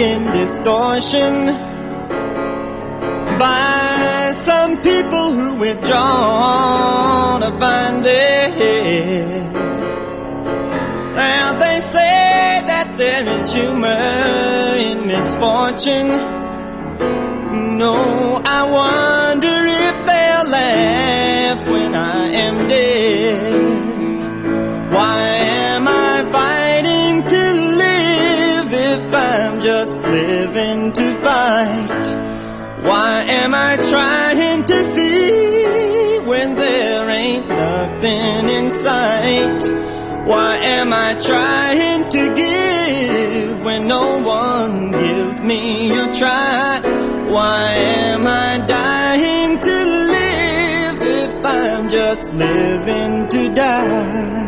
in distortion by some people who withdraw to find their head. Now they say that there is humor in misfortune. No, I wonder if they'll laugh when I am dead. Why am I fighting to live if I'm just living to fight? Why am I trying to see when there ain't nothing in sight? Why am I trying to give when no one gives me a try? Why am I dying to live if I'm just living to die?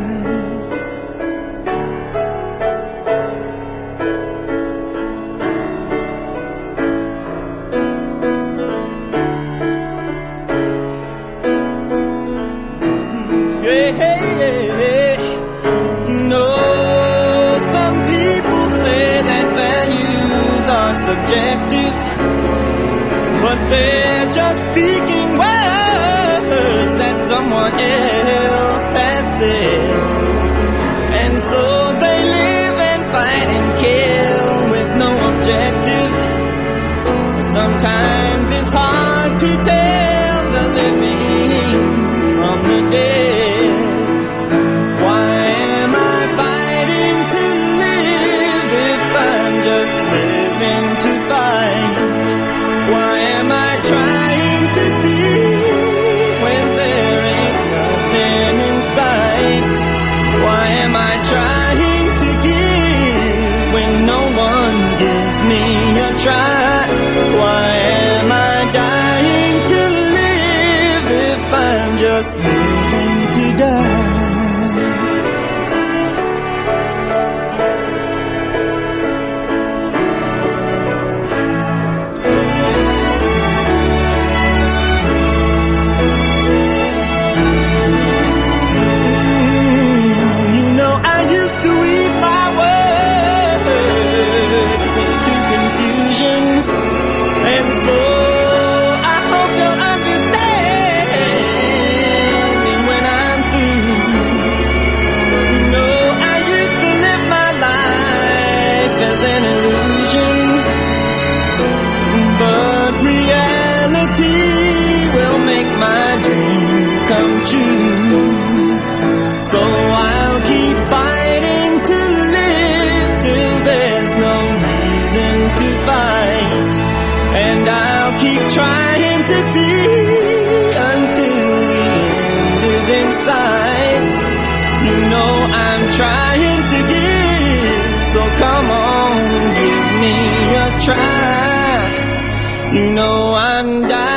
Subjective, but they're just speaking words that someone else has said. And so they live and fight and kill with no objective. Sometimes it's hard to tell the living from the dead. Why am I fighting to live if I'm just living to fight? Why am I trying to see when there ain't nothing in sight? Why am I trying to give when no one gives me a try? Why am I dying to live if I'm just living to die? So I'll keep fighting to live till there's no reason to fight. And I'll keep trying to see until the end is in sight. You know I'm trying to give, so come on, give me a try. You know I'm dying.